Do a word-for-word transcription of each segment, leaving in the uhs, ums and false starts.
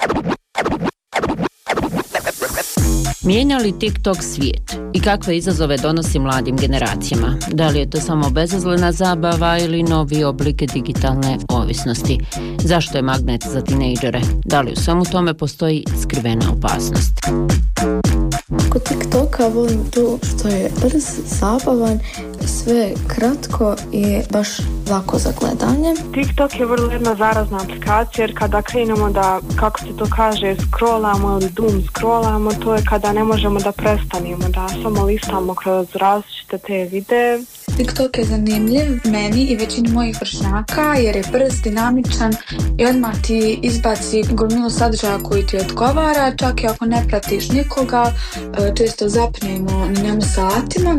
Mijenja li TikTok svijet i kakve izazove donosi mladim generacijama? Da li je to samo bezazlena zabava ili novi oblik digitalne ovisnosti? Zašto je magnet za tinejdžere? Da li u svemu tome postoji skrivena opasnost? Kod TikToka volim to što je brz, zabavan, sve kratko i baš lako za gledanje. TikTok je vrlo jedna zarazna aplikacija jer kada krenemo da, kako se to kaže, scrollamo ili doom scrollamo, to je kada ne možemo da prestanemo, da samo listamo kroz različite te videe. TikTok je zanimljiv meni i većini mojih vršnjaka jer je brz, dinamičan i odmah ti izbaci gomilu sadržaja koji ti odgovara, čak i ako ne pratiš nikoga, često zapnemo na njemu satima.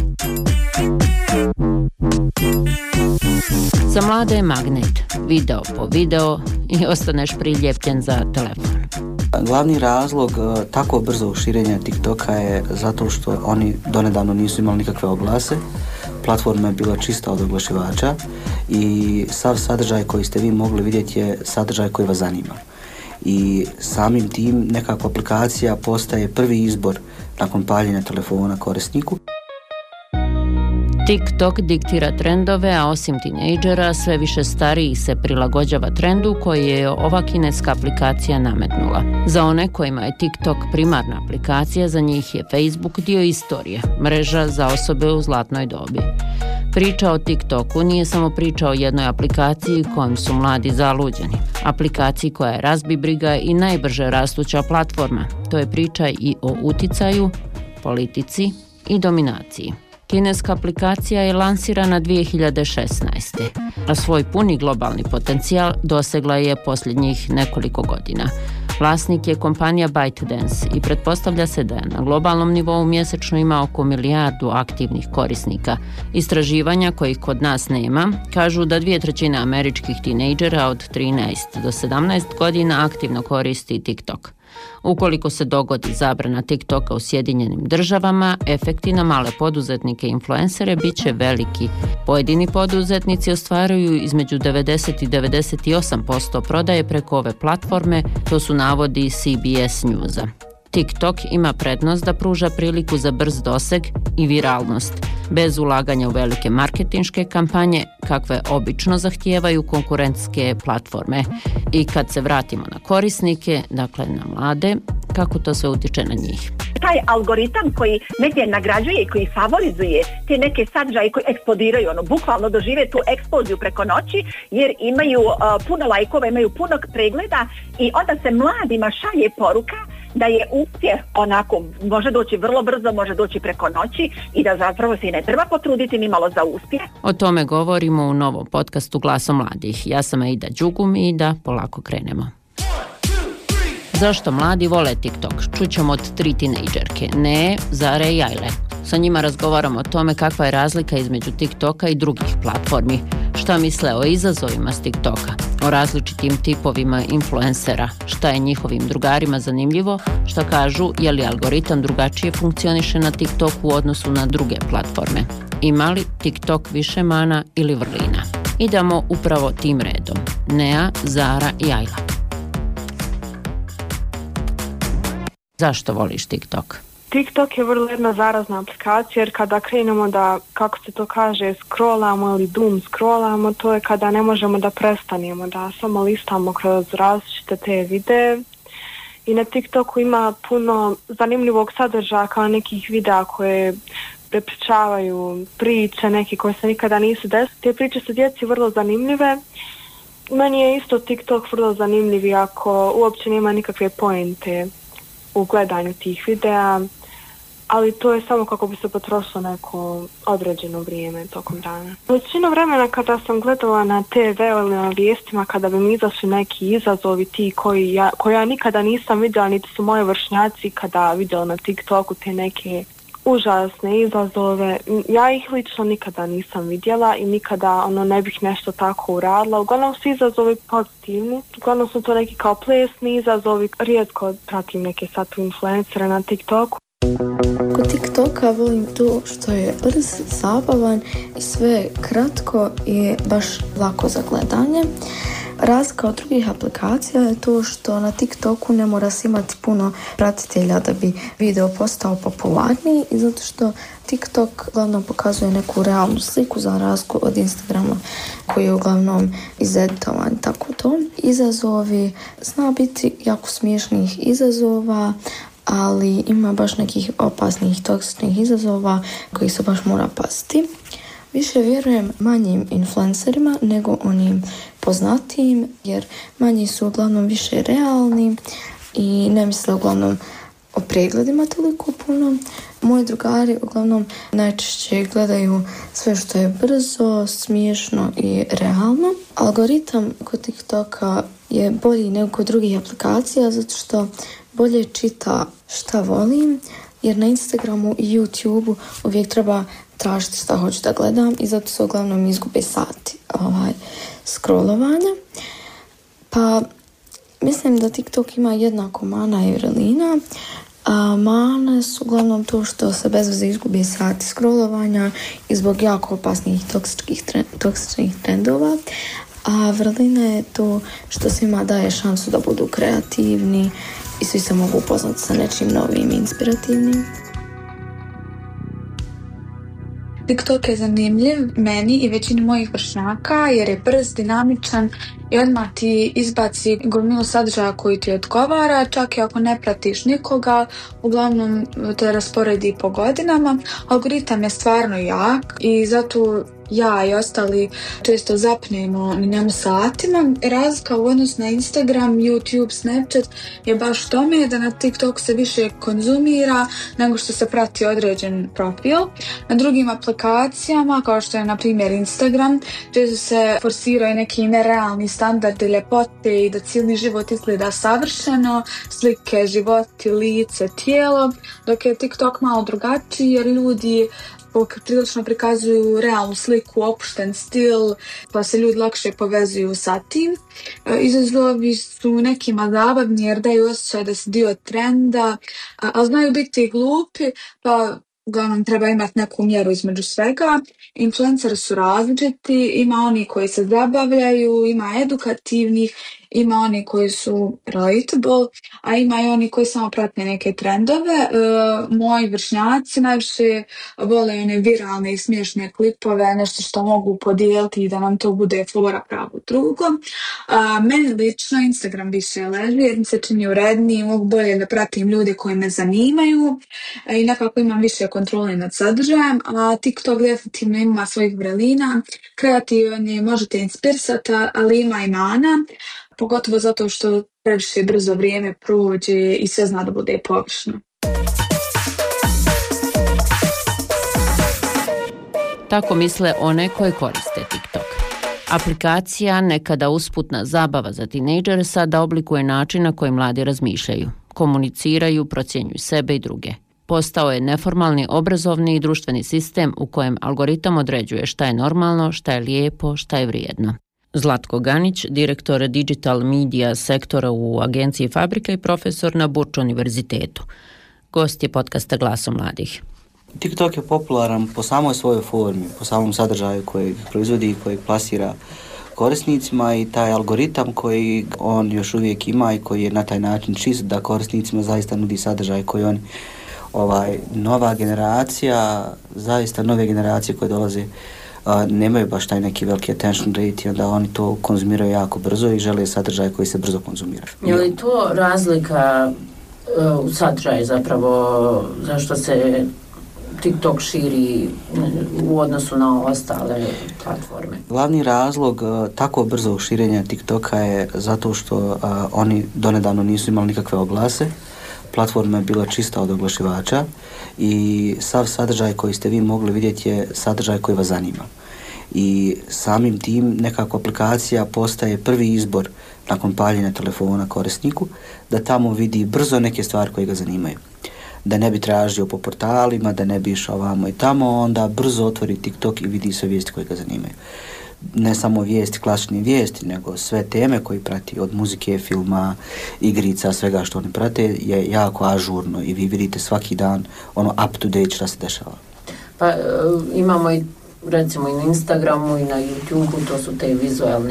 Za mlade je magnet, video po video i ostaneš priljepljen za telefon. Glavni razlog tako brzog širenja TikToka je zato što oni donedavno nisu imali nikakve oglase. Platforma je bila čista od oglašivača i sav sadržaj koji ste vi mogli vidjeti je sadržaj koji vas zanima. I samim tim nekako aplikacija postaje prvi izbor nakon paljenja telefona korisniku. TikTok diktira trendove, a osim tinejdžera, sve više starijih se prilagođava trendu koji je ova kineska aplikacija nametnula. Za one kojima je TikTok primarna aplikacija, za njih je Facebook dio istorije, mreža za osobe u zlatnoj dobi. Priča o TikToku nije samo priča o jednoj aplikaciji kojom su mladi zaluđeni. Aplikaciji koja je razbibriga i najbrže rastuća platforma. To je priča i o uticaju, politici i dominaciji. Kineska aplikacija je lansirana dvije hiljade šesnaeste. a svoj puni globalni potencijal dosegla je posljednjih nekoliko godina. Vlasnik je kompanija ByteDance i pretpostavlja se da je na globalnom nivou mjesečno ima oko milijardu aktivnih korisnika. Istraživanja kojih kod nas nema kažu da dvije trećine američkih tinejdžera od trinaest do sedamnaest godina aktivno koristi TikTok. Ukoliko se dogodi zabrana TikToka u Sjedinjenim državama, efekti na male poduzetnike i influencere bit će veliki. Pojedini poduzetnici ostvaruju između devedeset i devedeset osam posto prodaje preko ove platforme, to su navodi C B S Newsa. TikTok ima prednost da pruža priliku za brz doseg i viralnost, bez ulaganja u velike marketinške kampanje, kakve obično zahtijevaju konkurentske platforme. I kad se vratimo na korisnike, dakle na mlade, kako to sve utiče na njih? Taj algoritam koji negdje nagrađuje i koji favorizuje te neke sadržaje koji eksplodiraju, ono, bukvalno dožive tu eksploziju preko noći jer imaju uh, puno lajkova, imaju puno pregleda i onda se mladima šalje poruka da je uspjeh onako, može doći vrlo brzo, može doći preko noći i da zapravo se i ne treba potruditi ni malo za uspjeh. O tome govorimo u novom podcastu Glasom mladih. Ja sam Aida Đugum i da polako krenemo. Zašto mladi vole TikTok? Čućemo od tri tinejdžerke, Ne, Zare i Ajle. Sa njima razgovaramo o tome kakva je razlika između TikToka i drugih platformi, šta misle o izazovima s TikToka, o različitim tipovima influencera, šta je njihovim drugarima zanimljivo, šta kažu je li algoritam drugačije funkcioniše na TikToku u odnosu na druge platforme. Ima li TikTok više mana ili vrlina? Idemo upravo tim redom. Nea, Zara i Ajla. Zašto voliš TikTok? TikTok je vrlo jedna zarazna aplikacija jer kada krenemo da, kako se to kaže, scrollamo ili doom scrollamo, to je kada ne možemo da prestanemo, da samo listamo kroz različite te videe. I na TikToku ima puno zanimljivog sadržaja kao nekih videa koje prepričavaju priče, neke koje se nikada nisu desile. Te priče su djeci vrlo zanimljive. Meni je isto TikTok vrlo zanimljiv iako uopće nema nikakve pointe u gledanju tih videa, ali to je samo kako bi se potrošilo neko određeno vrijeme tokom dana. Većinu vremena kada sam gledala na te ve ili na vijestima, kada bi mi izašli neki izazovi ti koji ja, koji ja nikada nisam vidjela, niti su moji vršnjaci kada vidjeli na TikToku te neke užasne izazove, ja ih lično nikada nisam vidjela i nikada ono ne bih nešto tako uradila. Uglavnom su izazovi pozitivni, uglavnom su to neki kao plesni izazovi, rijetko pratim neke sad influencere na TikToku. Kod TikToka volim to što je brz, zabavan i sve kratko i baš lako za gledanje. Razlika od drugih aplikacija je to što na TikToku ne mora se imati puno pratitelja da bi video postao popularniji, i zato što TikTok uglavnom pokazuje neku realnu sliku za razliku od Instagrama koji je uglavnom izeditovan, tako to. Izazovi, zna biti jako smiješnih izazova, ali ima baš nekih opasnih, toksičnih izazova koji se baš mora paziti. Više vjerujem manjim influencerima nego onim poznatijim, jer manji su uglavnom više realni i ne misle uglavnom o pregledima toliko puno. Moji drugari uglavnom najčešće gledaju sve što je brzo, smiješno i realno. Algoritam kod TikToka je bolji nego kod drugih aplikacija zato što bolje čita šta volim, jer na Instagramu i YouTubeu uvijek treba tražiti šta hoću da gledam i zato se uglavnom izgube sati ovaj, scrollovanja. Pa mislim da TikTok ima jednako mana i vrlina. A mane su uglavnom to što se bez veze izgubi sati scrollovanja i zbog jako opasnih toksičnih, toksičnih trendova. A vrlina je to što svima daje šansu da budu kreativni i svi se mogu upoznati sa nečim novim i inspirativnim. TikTok je zanimljiv meni i većini mojih vršnjaka jer je brz, dinamičan i odmah ti izbaci gomilu sadržaja koji ti odgovara, čak i ako ne pratiš nikoga, uglavnom te rasporedi po godinama. Algoritam je stvarno jak i zato ja i ostali često zapnemo na njemu satima. Razlika u odnosu na Instagram, YouTube, Snapchat je baš tome da na TikTok se više konzumira nego što se prati određen profil. Na drugim aplikacijama, kao što je na primjer Instagram, često se forsiraju neki nerealni standardi ljepote i da cijeli život izgleda savršeno, slike, životi, lice, tijelo, dok je TikTok malo drugačiji jer ljudi prilično prikazuju realnu sliku, opušten stil, pa se ljudi lakše povezuju sa tim. Izazovi su nekima zabavni jer daju osjećaj da si dio trenda, ali znaju biti i glupi, pa uglavnom treba imati neku mjeru između svega. Influenceri su različiti, ima oni koji se zabavljaju, ima edukativnih, ima oni koji su relatable, a ima i oni koji samo prate neke trendove. E, moji vršnjaci najviše vole one viralne i smiješne klipove, nešto što mogu podijeliti i da nam to bude fora pravo drugom. A, meni lično Instagram više leži jer mi se čini uredniji, mogu bolje da pratim ljude koji me zanimaju i nekako imam više kontrole nad sadržajem, a TikTok definitivno ima svojih vrelina, kreativan je, možete inspirisati, ali ima i mana, pogotovo zato što previše brzo vrijeme prođe i sve zna da bude površno. Tako misle one koje koriste TikTok. Aplikacija, nekada usputna zabava za tinejdžere, sada oblikuje način na koji mladi razmišljaju, komuniciraju, procjenjuju sebe i druge. Postao je neformalni obrazovni i društveni sistem u kojem algoritam određuje šta je normalno, šta je lijepo, šta je vrijedno. Zlatko Ganić, direktor digital media sektora u agenciji Fabrika i profesor na Burč univerzitetu. Gost je podcasta Glasom mladih. TikTok je popularan po samoj svojoj formi, po samom sadržaju koji proizvodi i koji plasira korisnicima i taj algoritam koji on još uvijek ima i koji je na taj način čist da korisnicima zaista nudi sadržaj koji oni ovaj, nova generacija, zaista nove generacije koje dolaze a, nemaju baš taj neki veliki attention rate i onda oni to konzumiraju jako brzo i žele sadržaj koji se brzo konzumira. Je li to razlika uh, u sadržaju zapravo zašto se TikTok širi u odnosu na ostale platforme? Glavni razlog uh, tako brzog širenja TikToka je zato što uh, oni donedavno nisu imali nikakve oglase. Platforma je bila čista od oglašivača i sav sadržaj koji ste vi mogli vidjeti je sadržaj koji vas zanima. I samim tim nekako aplikacija postaje prvi izbor nakon paljenja telefona korisniku da tamo vidi brzo neke stvari koje ga zanimaju. Da ne bi tražio po portalima, da ne bi išao ovamo i tamo, onda brzo otvori TikTok i vidi sve vijesti koje ga zanimaju. Ne samo vijesti, klasične vijesti, nego sve teme koje prati, od muzike, filma, igrica, svega što oni prate je jako ažurno i vi vidite svaki dan ono up to date šta se dešava. Pa imamo i recimo i na Instagramu i na YouTubeu, to su te vizualni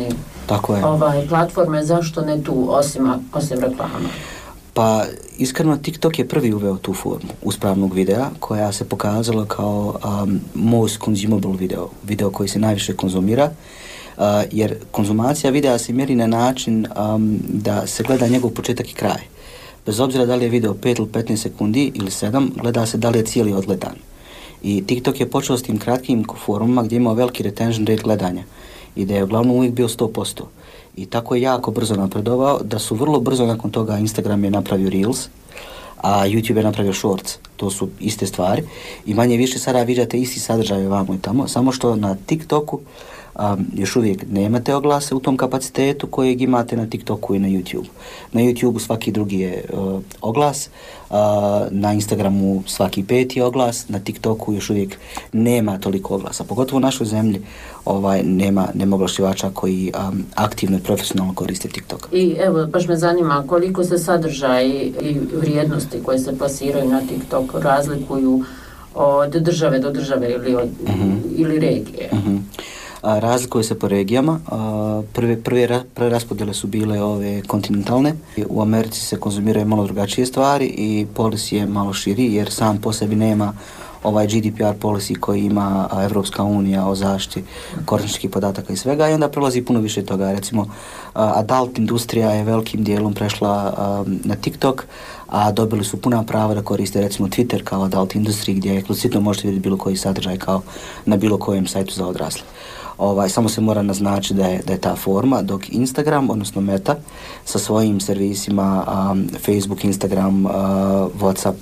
Tako je. Ovaj, platforme, zašto ne tu, osim, osim reklama? Pa iskreno TikTok je prvi uveo tu formu uspravnog videa koja se pokazala kao um, most consumable video, video koji se najviše konzumira, uh, jer konzumacija videa se mjeri na način um, da se gleda njegov početak i kraj. Bez obzira da li je video pet ili petnaest sekundi ili sedam, gleda se da li je cijeli odgledan. I TikTok je počeo s tim kratkim formama gdje je imao veliki retention rate gledanja i da je uglavnom uvijek bio sto posto. I tako je jako brzo napredovao da su vrlo brzo nakon toga Instagram je napravio Reels, a YouTube je napravio Shorts. To su iste stvari i manje više sada viđate isti sadržaj ovamo i tamo, samo što na TikToku um, još uvijek nemate oglase u tom kapacitetu kojeg imate na TikToku i na YouTube. Na YouTubeu svaki drugi je uh, oglas, uh, na Instagramu svaki peti oglas, na TikToku još uvijek nema toliko oglasa. Pogotovo u našoj zemlji ovaj, nema, nema oglašivača koji um, aktivno i profesionalno koriste TikTok. I evo, baš me zanima koliko se sadržaj i vrijednosti koje se plasiraju na TikTok razlikuju od države do države ili, od, uh-huh. ili regije. Uh-huh. A, razlikuje se po regijama. A, prve, prve, prve raspodjele su bile ove kontinentalne. U Americi se konzumiraju malo drugačije stvari i policy je malo širi jer sam po sebi nema ovaj G D P R policy koji ima Evropska unija o zaštiti korisničkih podataka i svega i onda prelazi puno više toga. Recimo, adult industrija je velikim dijelom prešla um, na TikTok, a dobili su puna prava da koriste recimo Twitter kao adult industriji gdje eksplicitno možete vidjeti bilo koji sadržaj kao na bilo kojem sajtu za odrasle. Ovaj, samo se mora naznačiti da je, da je ta forma, dok Instagram, odnosno Meta, sa svojim servisima um, Facebook, Instagram, uh, WhatsApp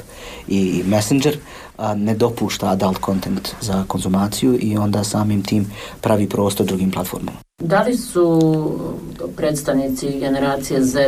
i Messenger uh, ne dopušta adult content za konzumaciju i onda samim tim pravi prostor drugim platformama. Da li su predstavnici generacije Z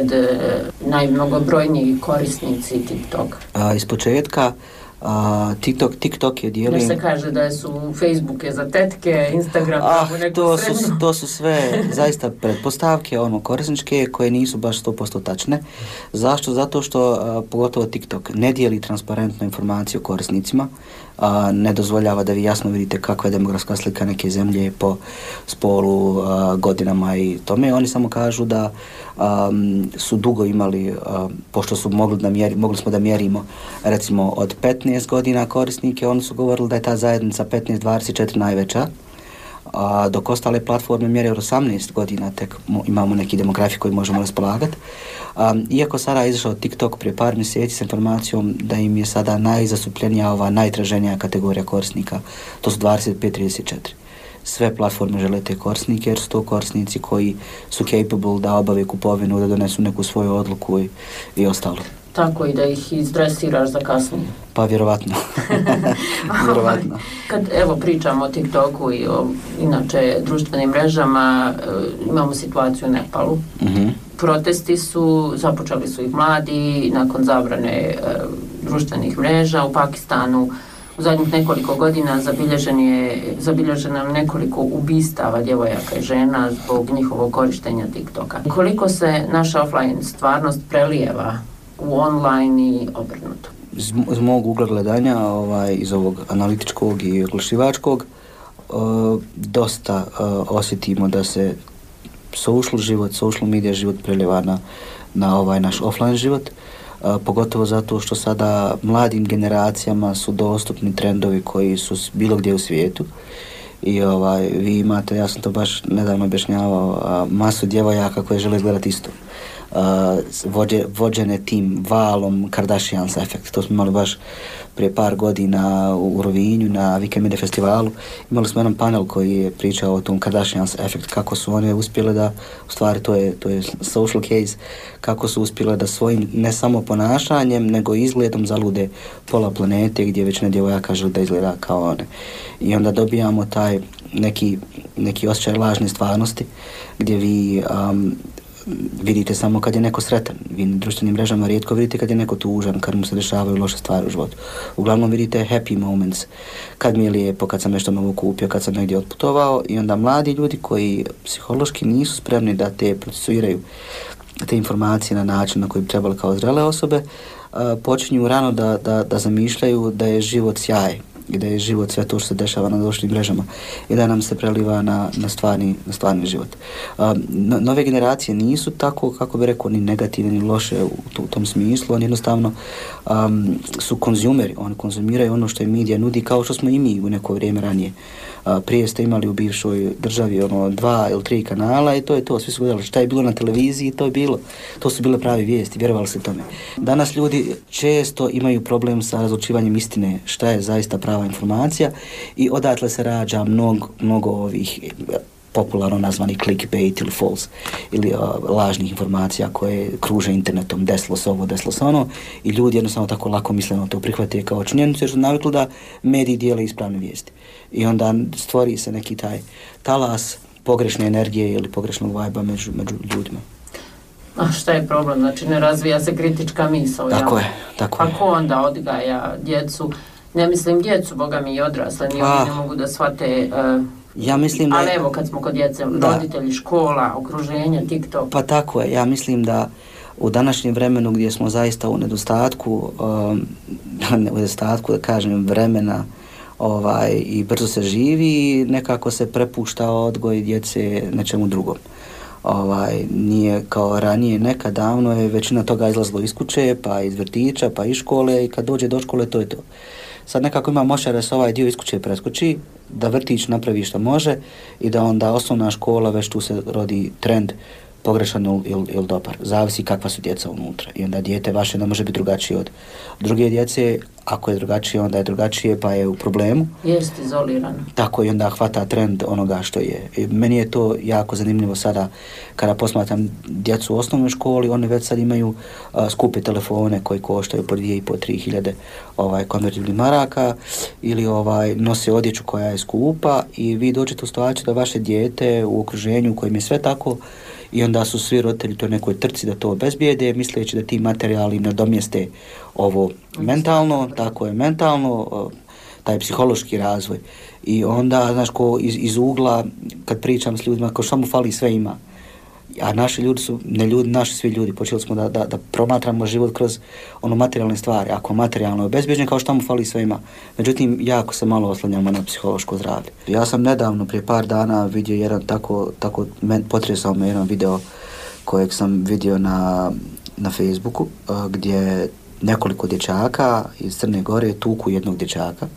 najmnogobrojniji korisnici TikTok? Uh, iz početka Uh, TikTok, TikTok je dijelio... Jer se kaže da su Facebook je za tetke, Instagram ah, za neku to su, srednju. to su sve zaista pretpostavke, ono, korisničke koje nisu baš sto posto tačne. Zašto? Zato što uh, pogotovo TikTok ne dijeli transparentnu informaciju korisnicima, uh, ne dozvoljava da vi jasno vidite kakva je demografska slika neke zemlje po spolu, uh, godinama i tome. Oni samo kažu da um, su dugo imali, uh, pošto su mogli, da mjeri, mogli smo da mjerimo recimo od petnaest godina korisnike, oni su govorili da je ta zajednica petnaest dvadeset četiri najveća, a dok ostale platforme mjere od osamnaest godina tek imamo neki demografi koji možemo raspolagati. Um, iako sada je izašao TikTok prije par mjeseci s informacijom da im je sada najzastupljenija ova najtraženija kategorija korisnika, to su dvadeset pet trideset četiri. Sve platforme žele te korisnike jer su to korisnici koji su capable da obave kupovinu, da donesu neku svoju odluku i, i ostalo. Tako i da ih izdresiraš za kasnije. Pa vjerovatno. vjerovatno. Kad evo pričamo o TikToku i o inače društvenim mrežama, imamo situaciju u Nepalu. Uh-huh. Protesti su, započeli su ih mladi nakon zabrane e, društvenih mreža. U Pakistanu u zadnjih nekoliko godina zabilježen je, zabilježeno je nekoliko ubistava djevojaka i žena zbog njihovog korištenja TikToka. Koliko se naša offline stvarnost prelijeva u online i obrnuto? Iz, iz mog ugla gledanja, ovaj, iz ovog analitičkog i oglašivačkog, uh, dosta uh, osjetimo da se social život, social media život prelijeva na, na ovaj naš offline život, uh, pogotovo zato što sada mladim generacijama su dostupni trendovi koji su bilo gdje u svijetu. I ovaj, vi imate, ja sam to baš nedavno objašnjavao, uh, masu djevojaka koje žele gledati isto. Uh, vođe, vođene tim valom Kardashians efekt. To smo imali baš prije par godina u Rovinju na Weekend Media festivalu. Imali smo jedan panel koji je pričao o tom Kardashians efekt, kako su one uspjele da, u stvari to je, to je social case, kako su uspjele da svojim ne samo ponašanjem nego izgledom zalude pola planete gdje većina djevojaka žele da izgleda kao one. I onda dobijamo taj neki, neki osjećaj lažne stvarnosti gdje vi um, vidite samo kad je neko sretan. Vi na društvenim mrežama rijetko vidite kad je neko tužan, kad mu se dešavaju loše stvari u životu. Uglavnom vidite happy moments, kad mi je lijepo, kad sam nešto novo kupio, kad sam negdje otputovao i onda mladi ljudi koji psihološki nisu spremni da te procesuiraju te informacije na način na koji bi trebali kao zrele osobe, počinju rano da, da, da zamišljaju da je život sjaj i da je život sve to što se dešava na društvenim mrežama i da nam se preliva na, na, stvarni, na stvarni život. Um, no, nove generacije nisu tako, kako bi rekao, ni negativne ni loše u, u tom smislu, oni jednostavno um, su konzumeri, oni konzumiraju ono što je medija nudi, kao što smo i mi u neko vrijeme ranije. Uh, prije ste imali u bivšoj državi ono dva ili tri kanala i to je to, svi su gledali šta je bilo na televiziji, to je bilo, to su bile pravi vijesti, vjerovali se tome. Danas ljudi često imaju problem sa razlučivanjem istine, šta je zaista prava informacija i odatle se rađa mnogo, mnogo ovih popularno nazvani clickbait ili false ili uh, lažnih informacija koje kruže internetom, desilo se ovo, desilo se ono i ljudi jednostavno tako lako misleno to prihvate kao činjenicu jer su navikli da mediji dijele ispravne vijesti i onda stvori se neki taj talas pogrešne energije ili pogrešnog vajba među, među ljudima. A šta je problem? Znači ne razvija se kritička misao. Tako je, tako je. Pa ko onda odgaja djecu? Ne mislim djecu, boga mi i odrasle, ni oni ne mogu da shvate... Uh, ja mislim da... Ali evo kad smo kod djece, roditelji, škola, okruženje, TikTok... Pa tako je, ja mislim da u današnjem vremenu gdje smo zaista u nedostatku, um, u nedostatku da kažem vremena ovaj, i brzo se živi, nekako se prepušta odgoj djece nečemu drugom. Ovaj, nije kao ranije, nekad davno je većina toga izlazilo iz kuće, pa iz vrtića, pa iz škole i kad dođe do škole to je to. Sad nekako ima moćar da se ovaj dio iz kuće preskoči, da vrtić napravi što može i da onda osnovna škola već tu se rodi trend pogrešan ili, ili, ili dobar. Zavisi kakva su djeca unutra. I onda dijete vaše ne može biti drugačije od druge djece. Ako je drugačije, onda je drugačije, pa je u problemu. Jest izolirano. Tako i onda hvata trend onoga što je. I meni je to jako zanimljivo sada kada posmatram djecu u osnovnoj školi, oni već sad imaju uh, skupe telefone koji koštaju po dvije i po tri hiljade ovaj, konvertibilnih maraka ili ovaj, nose odjeću koja je skupa i vi dođete u situaciju da vaše dijete u okruženju u kojem je sve tako i onda su svi roditelji to nekoj trci da to obezbijede, misleći da ti materijali nadomjeste ovo mentalno, tako je mentalno, taj psihološki razvoj. I onda, znaš, ko iz, iz ugla, kad pričam s ljudima, kao što mu fali sve ima. A naši ljudi su, ne ljudi, naši svi ljudi, počeli smo da, da, da promatramo život kroz ono materijalne stvari. Ako materijalno je obezbjeđen, kao što mu fali sve ima. Međutim, jako se malo oslanjamo na psihološko zdravlje. Ja sam nedavno, prije par dana, vidio jedan tako, tako men, potresao me jedan video kojeg sam vidio na, na Facebooku, uh, gdje nekoliko dječaka iz Crne Gore tuku jednog dječaka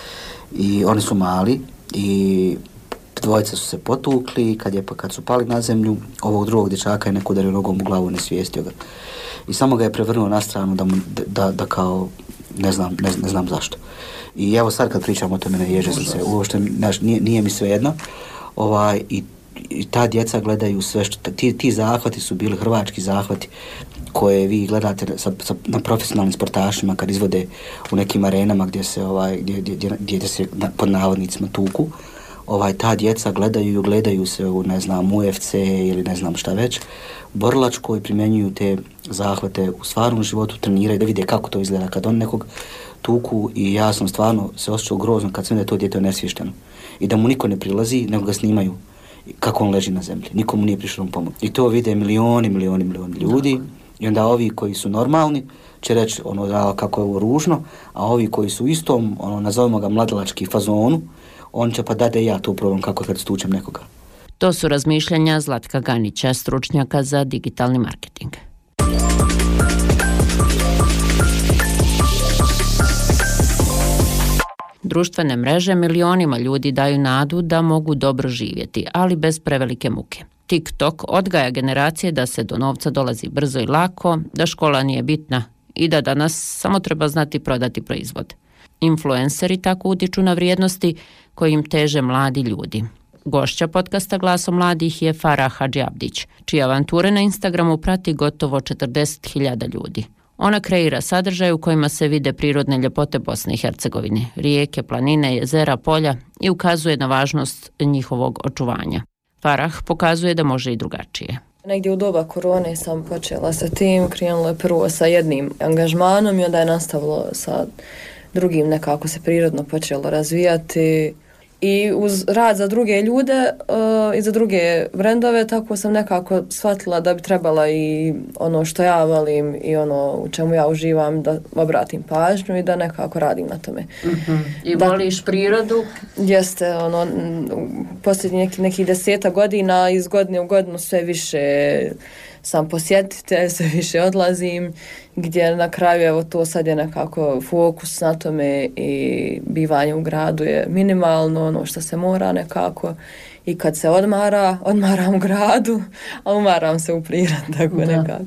i oni su mali i dvojica su se potukli, kad, je, kad su pali na zemlju, ovog drugog dječaka je neko udario nogom u glavu, nesvijestio ga. I samo ga je prevrnuo na stranu da, mu, da, da kao, ne znam, ne, ne znam zašto. I evo sad kad pričam o tome, ne ježe sam se, uopšte naš, nije, nije mi svejedno. Ovaj, i, i ta djeca gledaju sve što, ti, ti zahvati su bili hrvački zahvati koje vi gledate sa, sa, na profesionalnim sportašima kad izvode u nekim arenama gdje se, ovaj, gdje, gdje, gdje, gdje se na, pod navodnicima tuku. Ovaj, ta djeca gledaju i gledaju se u, ne znam, U F C ili ne znam šta već, borilačko i primjenjuju te zahvate u stvarnom životu, treniraju da vide kako to izgleda kad on nekog tuku i ja sam stvarno se osjećao grozno kad sam da je to dijete nesvješteno i da mu niko ne prilazi, nego ga snimaju kako on leži na zemlji, nikomu nije prišao pomoć. I to vide milioni, milioni, milioni ljudi i onda ovi koji su normalni će reći ono da kako je ovo ružno, a ovi koji su u istom, ono nazovimo ga mladilački fazonu, on će pa dade ja tu problem kako kad stučem nekoga. To su razmišljanja Zlatka Ganića, stručnjaka za digitalni marketing. Društvene mreže milionima ljudi daju nadu da mogu dobro živjeti, ali bez prevelike muke. TikTok odgaja generacije da se do novca dolazi brzo i lako, da škola nije bitna i da danas samo treba znati prodati proizvod. Influenceri tako utiču na vrijednosti kojim teže mladi ljudi. Gošća podcasta Glaso mladih je Farah Hadžiabdić, čije avanture na Instagramu prati gotovo četrdeset hiljada ljudi. Ona kreira sadržaj u kojima se vide prirodne ljepote Bosne i Hercegovine, rijeke, planine, jezera, polja i ukazuje na važnost njihovog očuvanja. Farah pokazuje da može i drugačije. Negdje u doba korone sam počela sa tim, krenulo je prvo sa jednim angažmanom i onda je nastavilo sa drugim, nekako se prirodno počelo razvijati. I uz rad za druge ljude uh, i za druge brendove, tako sam nekako shvatila da bi trebala i ono što ja volim i ono u čemu ja uživam da obratim pažnju i da nekako radim na tome. Mm-hmm. I da, voliš prirodu? Jeste, ono, posljednjih neki, nekih deseta godina iz godine u godinu sve više sam posjetitelj, sve više odlazim, gdje na kraju evo to sad je nekako fokus na tome i bivanje u gradu je minimalno, ono što se mora nekako i kad se odmara, odmaram u gradu, a umaram se u prirodi, tako da. Nekako.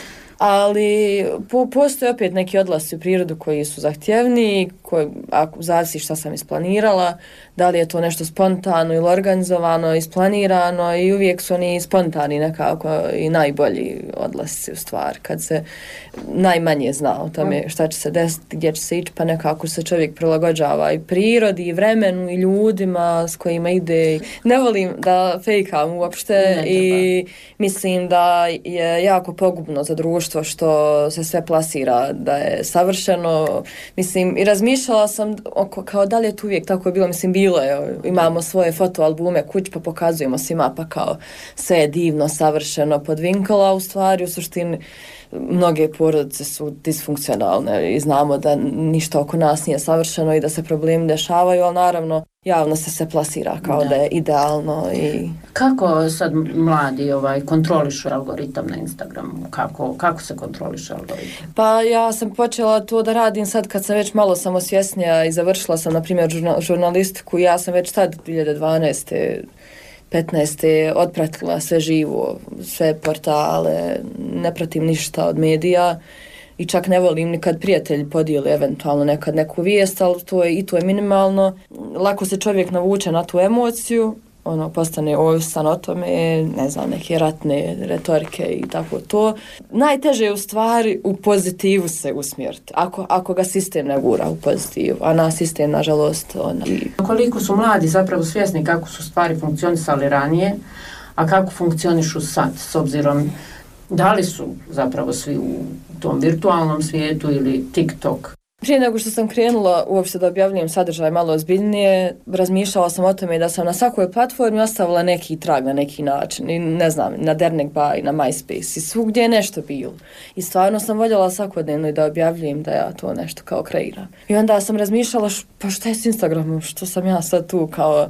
Ali po, postoje opet neki odlasci u prirodu koji su zahtjevni, koji, ako zavisi šta sam isplanirala, da li je to nešto spontano ili organizovano, isplanirano i uvijek su oni spontani nekako i najbolji odlasci u stvari. Kad se najmanje zna o tome šta će se desiti, gdje će se ići, pa nekako se čovjek prilagođava i prirodi, i vremenu, i ljudima s kojima ide. Ne volim da fejkam uopšte i mislim da je jako pogubno za društvo što se sve plasira da je savršeno. Mislim, i razmišljala sam oko, kao da li je to uvijek tako bilo, mislim, bilo je, imamo svoje fotoalbume kuć pa pokazujemo svima pa kao sve je divno, savršeno podvinkala, u stvari u suštini mnoge porodice su disfunkcionalne i znamo da ništa oko nas nije savršeno i da se problemi dešavaju, ali naravno javno se se plasira kao da, da je idealno. I kako sad mladi ovaj kontrolišu algoritam na Instagramu? Kako, kako se kontroliše algoritam? Pa ja sam počela to da radim sad kad sam već malo samosvjesnija i završila sam, na primjer, žurnal, žurnalistiku. Ja sam već tad dvije hiljade dvanaeste petnaeste otpratila sve živo, sve portale, ne pratim ništa od medija i čak ne volim ni kad prijatelji podijeli eventualno nekad neku vijest, ali to je, i to je minimalno. Lako se čovjek navuče na tu emociju, ono, postane ovisan o tome, ne znam, neke ratne retorike i tako to. Najteže je u stvari u pozitivu se usmjeriti, ako, ako ga sistem ne gura u pozitivu, a na sistem, nažalost, ona. Koliko su mladi zapravo svjesni kako su stvari funkcionisali ranije, a kako funkcionišu sad, s obzirom da li su zapravo svi u tom virtualnom svijetu ili TikTok? Prije nego što sam krenula uopšte da objavljujem sadržaj malo ozbiljnije, razmišljala sam o tome da sam na svakoj platformi ostavila neki trag na neki način. I ne znam, na Dernekba i na MySpace i svugdje je nešto bilo. I stvarno sam voljela svakodnevno i da objavljujem da ja to nešto kao kreiram. I onda sam razmišljala, š, pa šta je s Instagramom, što sam ja sad tu kao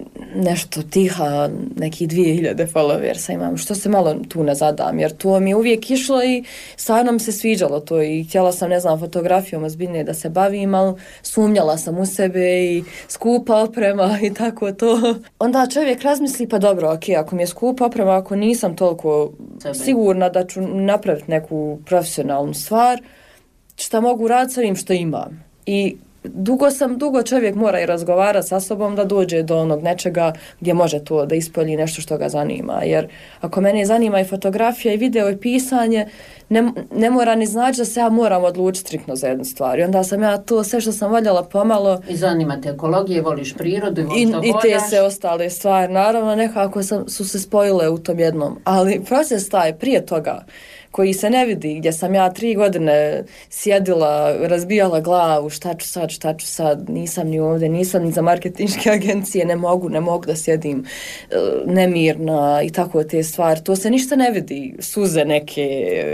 nešto tiha, neki dvije hiljade followersa imam, što se malo tu ne zadam, jer to mi je uvijek išlo i stvarno mi se sviđalo to i htjela sam, ne znam, fotografijom ozbiljnije da se bavim, ali sumnjala sam u sebe i skupa oprema i tako to. Onda čovjek razmisli, pa dobro, ok, ako mi je skupa oprema, ako nisam toliko sebe sigurna da ću napraviti neku profesionalnu stvar, šta mogu raditi s ovim što imam. I dugo sam, dugo čovjek mora i razgovarati sa sobom da dođe do onog nečega gdje može to da ispolji nešto što ga zanima. Jer ako mene zanima i fotografija i video i pisanje, ne, ne mora ni znači da se ja moram odlučiti striktno za jednu stvar. I onda sam ja to sve što sam voljela pomalo. I zanima te ekologije, voliš prirodu i voliš I, i te se ostale stvari. Naravno, nekako sam, su se spojile u tom jednom. Ali proces taj prije toga, koji se ne vidi, gdje sam ja tri godine sjedila, razbijala glavu, šta ću sad, šta ću sad, nisam ni ovdje, nisam ni za marketinške agencije, ne mogu, ne mogu da sjedim nemirna i tako te stvari. To se ništa ne vidi, suze neke,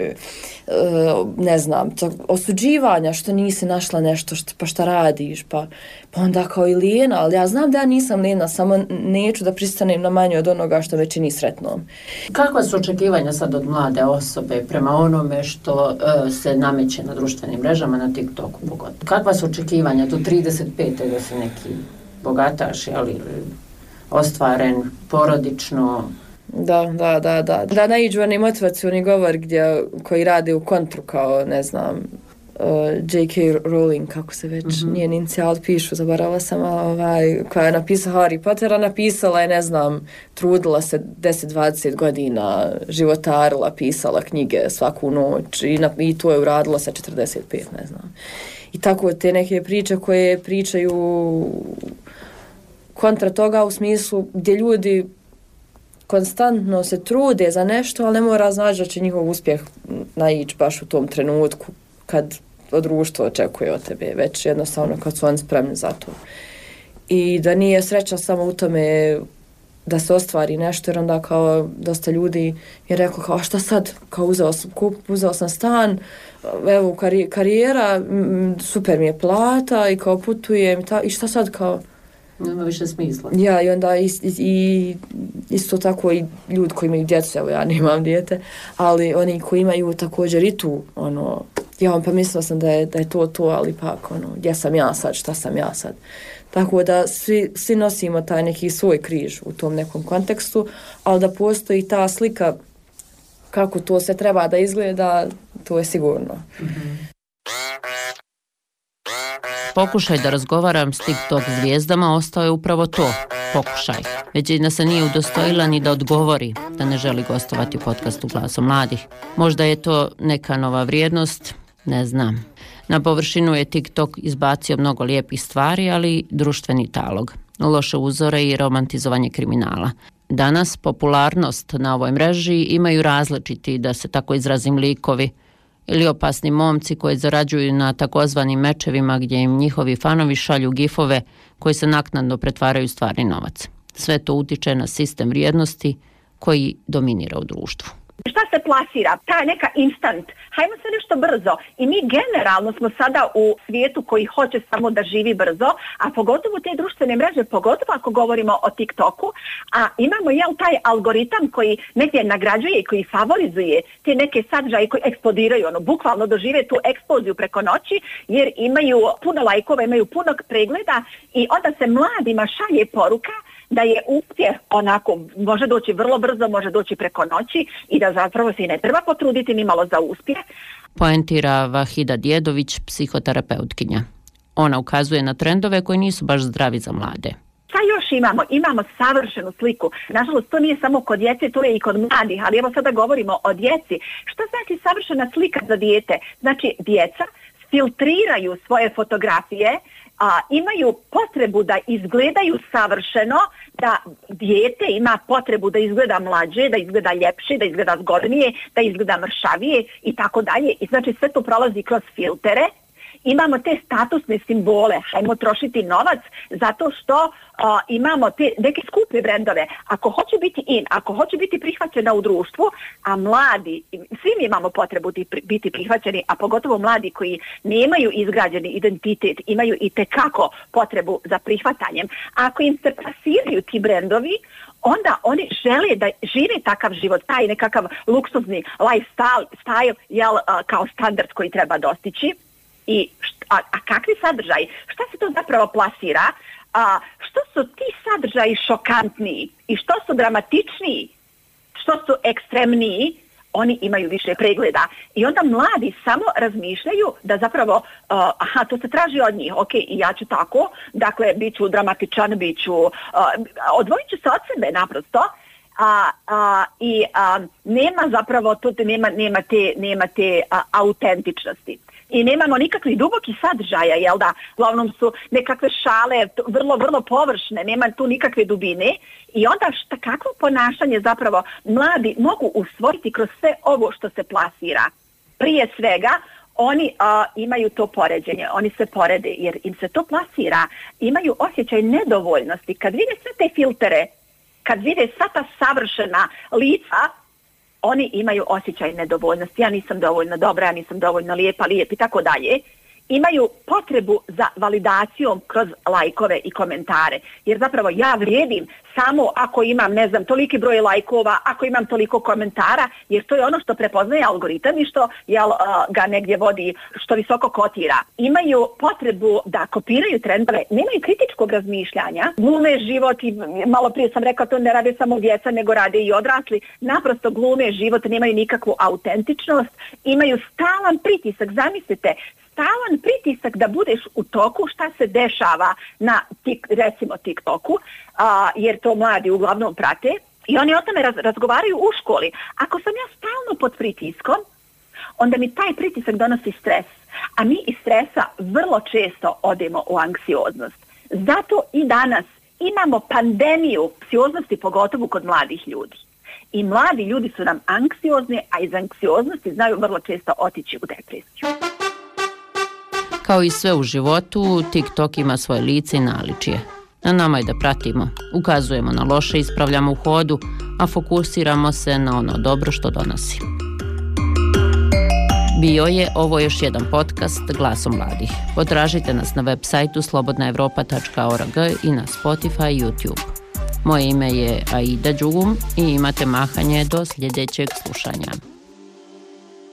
ne znam, to, osuđivanja što nisi našla nešto, što, pa šta radiš, pa, pa onda kao i lijena, ali ja znam da ja nisam lijena, samo neću da pristanem na manje od onoga što me čini sretnom. Kakva su očekivanja sad od mlade osobe prema onome što uh, se nameće na društvenim mrežama, na TikToku pogotovo? Kakva su očekivanja do trideset pete da se neki bogataš, ali ostvaren, porodično? Da, da, da, da. Da naiđu onaj motivacioni govor gdje, koji radi u kontru kao, ne znam, uh, J K Rowling, kako se već mm-hmm. njen inicijal pišu, zaboravila sam, ovaj, koja je napisala Harry Pottera, napisala je, ne znam, trudila se deset dvadeset godina, životarila, pisala knjige svaku noć i, na, i to je uradila sa četrdeset pet, ne znam. I tako te neke priče koje pričaju kontra toga u smislu gdje ljudi konstantno se trude za nešto, ali ne mora znači da će njihov uspjeh naići baš u tom trenutku kad društvo očekuje od tebe, već jednostavno kad su oni spremni za to. i da nije sreća samo u tome da se ostvari nešto, jer onda kao dosta ljudi je rekao kao šta sad, kao uzeo sam, kup, uzeo sam stan, evo kari, karijera, m, super mi je plata i kao putujem i, ta, i šta sad kao... Nema više smisla. Ja, i onda is, is, i isto tako i ljudi koji imaju djecu, evo ja nemam dijete, ali oni koji imaju također i tu, ono, ja pa mislila sam da je, da je to to, ali pak, ono, gdje sam ja sad, šta sam ja sad. Tako da svi, svi nosimo taj neki svoj križ u tom nekom kontekstu, ali da postoji ta slika kako to se treba da izgleda, to je sigurno. Mm-hmm. Pokušaj da razgovaram s TikTok zvijezdama ostao je upravo to, pokušaj. Većina se nije udostojila ni da odgovori da ne želi gostovati u podcastu Glasom mladih. Možda je to neka nova vrijednost, ne znam. Na površinu je TikTok izbacio mnogo lijepih stvari, ali društveni talog, loše uzore i romantizovanje kriminala. Danas popularnost na ovoj mreži imaju različiti, da se tako izrazim, likovi ili opasni momci koji zarađuju na takozvanim mečevima gdje im njihovi fanovi šalju gifove koji se naknadno pretvaraju u stvarni novac. Sve to utiče na sistem vrijednosti koji dominira u društvu. Šta se plasira? Ta neka instant. Hajmo se nešto brzo. I mi generalno smo sada u svijetu koji hoće samo da živi brzo, a pogotovo te društvene mreže, pogotovo ako govorimo o TikToku, a imamo jel taj algoritam koji negdje nagrađuje i koji favorizuje te neke sadržaje koji eksplodiraju, ono, bukvalno dožive tu eksploziju preko noći, jer imaju puno lajkova, imaju puno pregleda i onda se mladima šalje poruka da je uspjeh onako, može doći vrlo brzo, može doći preko noći i da zapravo se i ne treba potruditi ni malo za uspjeh. Poentira Vahida Djedović, psihoterapeutkinja. Ona ukazuje na trendove koji nisu baš zdravi za mlade. Šta još imamo? Imamo savršenu sliku. Nažalost, to nije samo kod djece, to je i kod mladih, ali evo sada govorimo o djeci. Šta znači savršena slika za dijete? Znači, djeca filtriraju svoje fotografije, a imaju potrebu da izgledaju savršeno, da dijete ima potrebu da izgleda mlađe, da izgleda ljepše, da izgleda zgodnije, da izgleda mršavije i tako dalje. I znači sve to prolazi kroz filtere. Imamo te statusne simbole, hajmo trošiti novac zato što uh, imamo te neke skupe brendove. Ako hoće biti in, ako hoće biti prihvaćena u društvu, a mladi, svi mi imamo potrebu biti prihvaćeni, a pogotovo mladi koji nemaju izgrađeni identitet, imaju i tekako potrebu za prihvatanjem. A ako im se plasiraju ti brendovi, onda oni žele da žive takav život, taj nekakav luksuzni lifestyle, style, jel, uh, kao standard koji treba dostići. I št, a, a kakvi sadržaji? Šta se to zapravo plasira? A, što su ti sadržaji šokantniji i što su dramatičniji, što su ekstremniji, oni imaju više pregleda. I onda mladi samo razmišljaju da zapravo, uh, aha, to se traži od njih, ok, i ja ću tako, dakle, bit ću dramatičan, bit ću, uh, odvojit ću se od sebe naprosto. A, a, i a, nema zapravo, tu nema, nema te, nema te a, autentičnosti. I nemamo nikakvih dubokih sadržaja, jel da? Uglavnom su nekakve šale, vrlo, vrlo površne, nema tu nikakve dubine. I onda šta, kakvo ponašanje zapravo mladi mogu usvojiti kroz sve ovo što se plasira? Prije svega, oni a, imaju to poređenje, oni se porede jer im se to plasira. Imaju osjećaj nedovoljnosti. Kad vide sve te filtere, kad vide sva ta savršena lica, oni imaju osjećaj nedovoljnosti. Ja nisam dovoljno dobra, ja nisam dovoljno lijepa, lijep i tako dalje. Imaju potrebu za validacijom kroz lajkove i komentare. Jer zapravo ja vrijedim samo ako imam, ne znam, toliki broj lajkova, ako imam toliko komentara, jer to je ono što prepoznaje algoritam i što jel, ga negdje vodi, što visoko kotira. Imaju potrebu da kopiraju trendove, nemaju kritičkog razmišljanja, glume život i malo prije sam rekao to ne rade samo djeca, nego rade i odrasli. Naprosto glume život, nemaju nikakvu autentičnost, imaju stalan pritisak, zamislite, stalan pritisak da budeš u toku šta se dešava na tik, recimo TikToku, a, jer to mladi uglavnom prate i oni o tome raz, razgovaraju u školi. Ako sam ja stalno pod pritiskom, onda mi taj pritisak donosi stres, a mi iz stresa vrlo često odemo u anksioznost. Zato i danas imamo pandemiju anksioznosti, pogotovo kod mladih ljudi. I mladi ljudi su nam anksiozni, a iz anksioznosti znaju vrlo često otići u depresiju. Kao i sve u životu, TikTok ima svoje lice i naličje. Na nama je da pratimo, ukazujemo na loše, ispravljamo u hodu, a fokusiramo se na ono dobro što donosi. Bio je ovo još jedan podcast Glasom mladih. Potražite nas na web sajtu slobodna evropa tačka org i na Spotify i YouTube. Moje ime je Aida Đugum i imate mahanje do sljedećeg slušanja.